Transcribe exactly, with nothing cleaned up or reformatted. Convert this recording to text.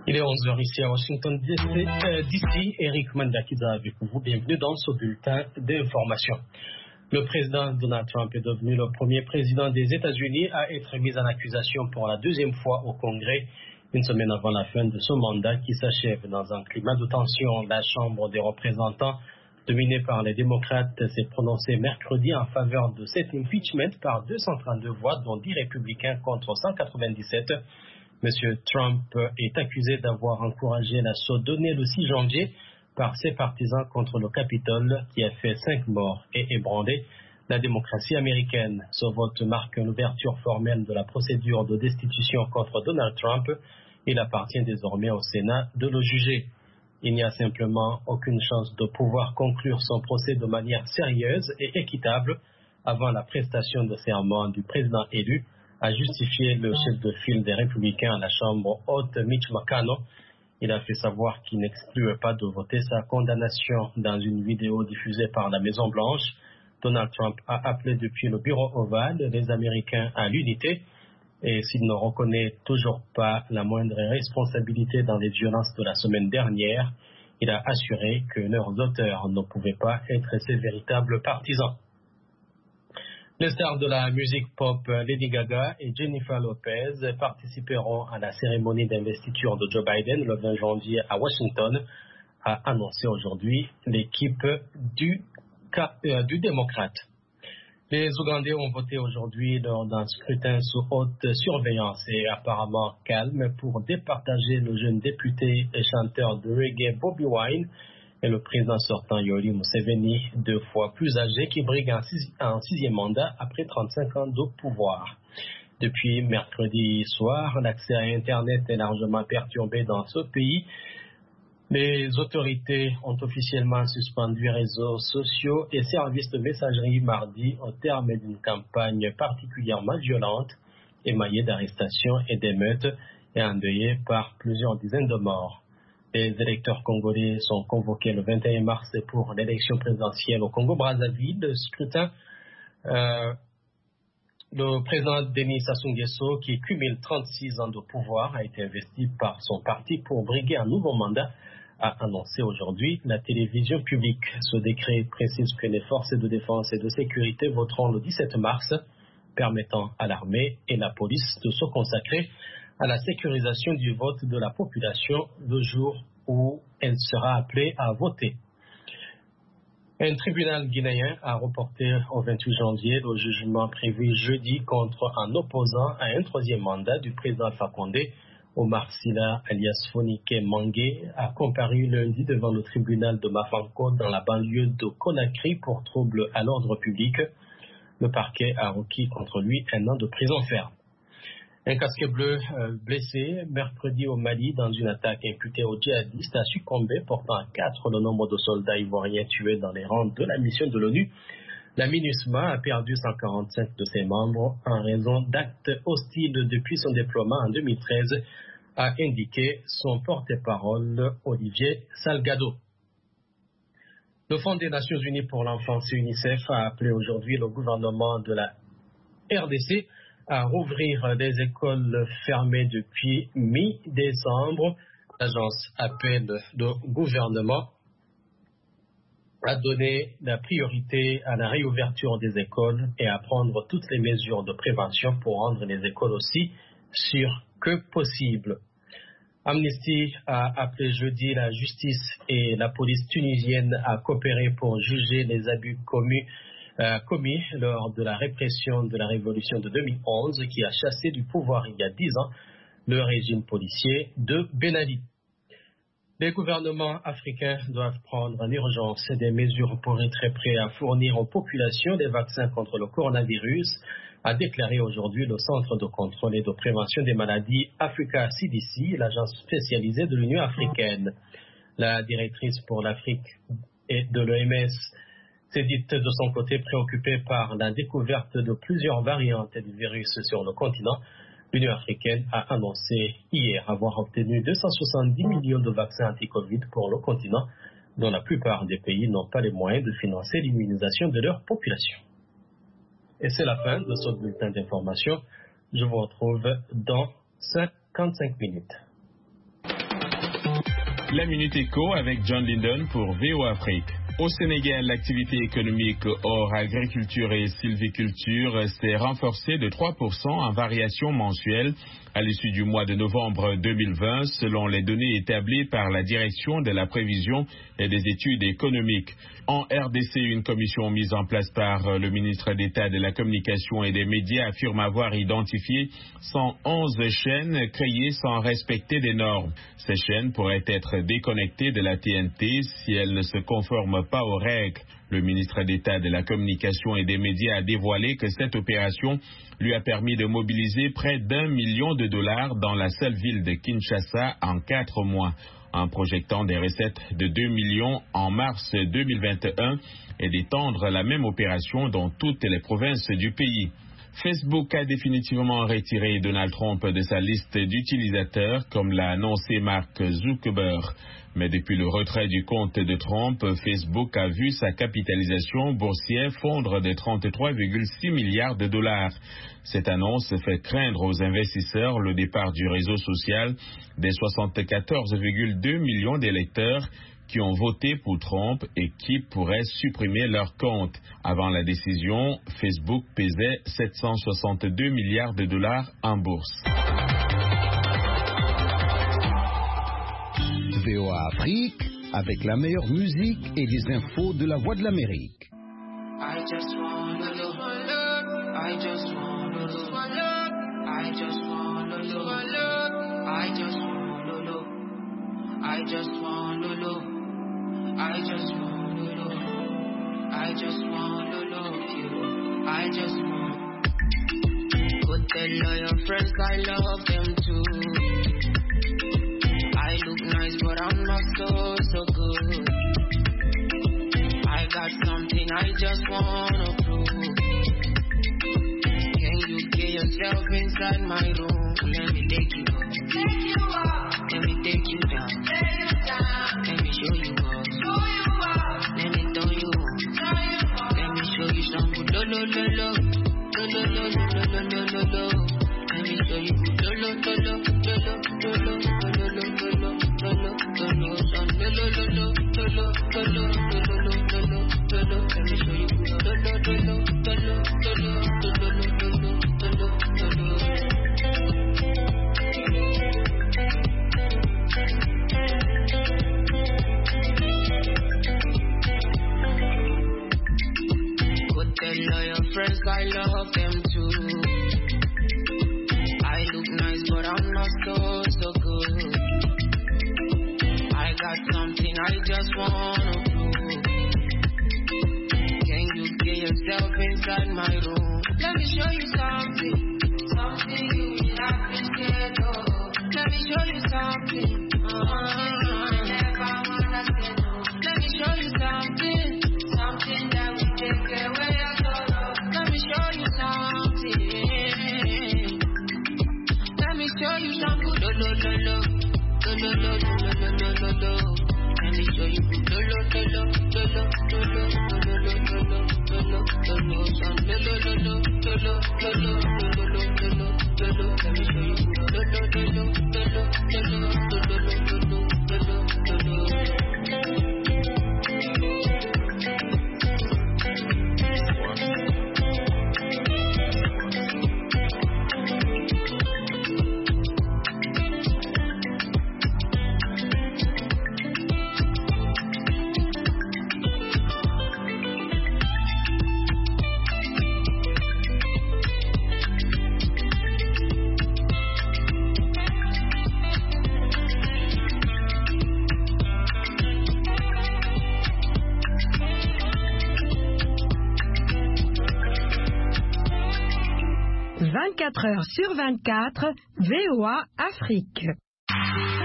Il est onze heures ici à Washington D C. Euh, d'ici, Eric Mandakiza avec vous. Bienvenue dans ce bulletin d'information. Le président Donald Trump est devenu le premier président des États-Unis à être mis en accusation pour la deuxième fois au Congrès, une semaine avant la fin de son mandat qui s'achève dans un climat de tension. La Chambre des représentants, dominée par les démocrates, s'est prononcée mercredi en faveur de cet impeachment par deux cent trente-deux voix, dont dix républicains contre cent quatre-vingt-dix-sept. M. Trump est accusé d'avoir encouragé l'assaut donné le six janvier par ses partisans contre le Capitole qui a fait cinq morts et ébranlé la démocratie américaine. Ce vote marque une ouverture formelle de la procédure de destitution contre Donald Trump. Il appartient désormais au Sénat de le juger. Il n'y a simplement aucune chance de pouvoir conclure son procès de manière sérieuse et équitable avant la prestation de serment du président élu, a justifié le chef de file des Républicains à la Chambre haute, Mitch McConnell. Il a fait savoir qu'il n'excluait pas de voter sa condamnation. Dans une vidéo diffusée par la Maison-Blanche, Donald Trump a appelé depuis le bureau ovale les Américains à l'unité. Et s'il ne reconnaît toujours pas la moindre responsabilité dans les violences de la semaine dernière, il a assuré que leurs auteurs ne pouvaient pas être ses véritables partisans. Les stars de la musique pop Lady Gaga et Jennifer Lopez participeront à la cérémonie d'investiture de Joe Biden le vingt janvier à Washington, a annoncé aujourd'hui l'équipe du, euh, du démocrate. Les Ougandais ont voté aujourd'hui lors d'un scrutin sous haute surveillance et apparemment calme pour départager le jeune député et chanteur de reggae Bobby Wine et le président sortant Yoweri Museveni, deux fois plus âgé, qui brigue un, six, un sixième mandat après trente-cinq ans de pouvoir. Depuis mercredi soir, l'accès à Internet est largement perturbé dans ce pays. Les autorités ont officiellement suspendu réseaux sociaux et services de messagerie mardi au terme d'une campagne particulièrement violente, émaillée d'arrestations et d'émeutes et endeuillée par plusieurs dizaines de morts. Les électeurs congolais sont convoqués le vingt et un mars pour l'élection présidentielle au Congo-Brazzaville. Le scrutin, euh, le président Denis Sassou Nguesso, qui cumule trente-six ans de pouvoir, a été investi par son parti pour briguer un nouveau mandat, a annoncé aujourd'hui la télévision publique. Ce décret précise que les forces de défense et de sécurité voteront le dix-sept mars, permettant à l'armée et la police de se consacrer à la sécurisation du vote de la population le jour où elle sera appelée à voter. Un tribunal guinéen a reporté au vingt-huit janvier le jugement prévu jeudi contre un opposant à un troisième mandat du président Alpha Condé. Omar Sila, alias Fonike Mangué, a comparu lundi devant le tribunal de Mafanko dans la banlieue de Conakry pour trouble à l'ordre public. Le parquet a requis contre lui un an de prison ferme. Un casque bleu euh, blessé mercredi au Mali dans une attaque imputée aux djihadistes a succombé, portant à quatre le nombre de soldats ivoiriens tués dans les rangs de la mission de l'ONU. La MINUSMA a perdu cent quarante-cinq de ses membres en raison d'actes hostiles depuis son déploiement en deux mille treize, a indiqué son porte-parole Olivier Salgado. Le Fonds des Nations Unies pour l'enfance UNICEF a appelé aujourd'hui le gouvernement de la R D C à rouvrir des écoles fermées depuis mi-décembre. L'agence appelle le gouvernement à donner la priorité à la réouverture des écoles et à prendre toutes les mesures de prévention pour rendre les écoles aussi sûres que possible. Amnesty a appelé jeudi la justice et la police tunisienne à coopérer pour juger les abus commis Euh, commis lors de la répression de la révolution de deux mille onze qui a chassé du pouvoir il y a dix ans le régime policier de Ben Ali. Les gouvernements africains doivent prendre en urgence des mesures pour être prêts à fournir aux populations des vaccins contre le coronavirus, a déclaré aujourd'hui le Centre de contrôle et de prévention des maladies Africa C D C, l'agence spécialisée de l'Union africaine. La directrice pour l'Afrique et de l'O M S s'est dite de son côté préoccupée par la découverte de plusieurs variantes du virus sur le continent. L'Union africaine a annoncé hier avoir obtenu deux cent soixante-dix millions de vaccins anti-Covid pour le continent, dont la plupart des pays n'ont pas les moyens de financer l'immunisation de leur population. Et c'est la fin de ce bulletin d'information. Je vous retrouve dans cinquante-cinq minutes. La Minute Éco avec John Linden pour V O Afrique. Au Sénégal, l'activité économique hors agriculture et sylviculture s'est renforcée de trois pour cent en variation mensuelle à l'issue du mois de novembre deux mille vingt, selon les données établies par la Direction de la prévision et des études économiques. En R D C, une commission mise en place par le ministre d'État de la Communication et des Médias affirme avoir identifié cent onze chaînes créées sans respecter des normes. Ces chaînes pourraient être déconnectées de la T N T si elles ne se conforment pas aux règles. Le ministre d'État de la Communication et des Médias a dévoilé que cette opération lui a permis de mobiliser près d'un million de dollars dans la seule ville de Kinshasa en quatre mois, en projectant des recettes de deux millions en mars deux mille vingt et un et d'étendre la même opération dans toutes les provinces du pays. Facebook a définitivement retiré Donald Trump de sa liste d'utilisateurs, comme l'a annoncé Mark Zuckerberg. Mais depuis le retrait du compte de Trump, Facebook a vu sa capitalisation boursière fondre de trente-trois virgule six milliards de dollars. Cette annonce fait craindre aux investisseurs le départ du réseau social des soixante-quatorze virgule deux millions d'électeurs qui ont voté pour Trump et qui pourraient supprimer leur compte. Avant la décision, Facebook pesait sept cent soixante-deux milliards de dollars en bourse. V O A Afrique, avec la meilleure musique et les infos de la Voix de l'Amérique. I just wanna love, I just wanna love, I just wanna love, I just wanna love, I just wanna love, I just wanna love, I just wanna love you, I just want. Go tell all your friends I love them too. I look nice, but I'm not so, so good. I got something I just wanna prove. Can you get yourself inside my room? Let me take you up. Take you up. Let me take you down. Take you down. Let me show you up. Show you up. Let me throw you on. Throw you on. Let me show you some good lo lo lo lo. Lo lo lo lo lo lo lo lo. Let me show you good lo lo lo lo lo lo lo lo lo lo lo. I love them too. I look nice, but I'm not so, so good. I got something I just wanna prove. Can you get yourself inside my room? Let me show you something, something you will not be scared of. Let me show you something, uh-huh. You never wanna say no. Let me show you something, something that will take away your sorrow. Let me show you something. Let me show you something. Lo lo lo lo, lo lo lo lo lo lo lo. Let me show you lo lo lo lo lo lo lo lo lo lo lo. Let me show you lo lo lo lo lo lo lo. Let me show you lo lo lo lo lo lo lo lo lo. vingt-quatre heures sur vingt-quatre, V O A Afrique.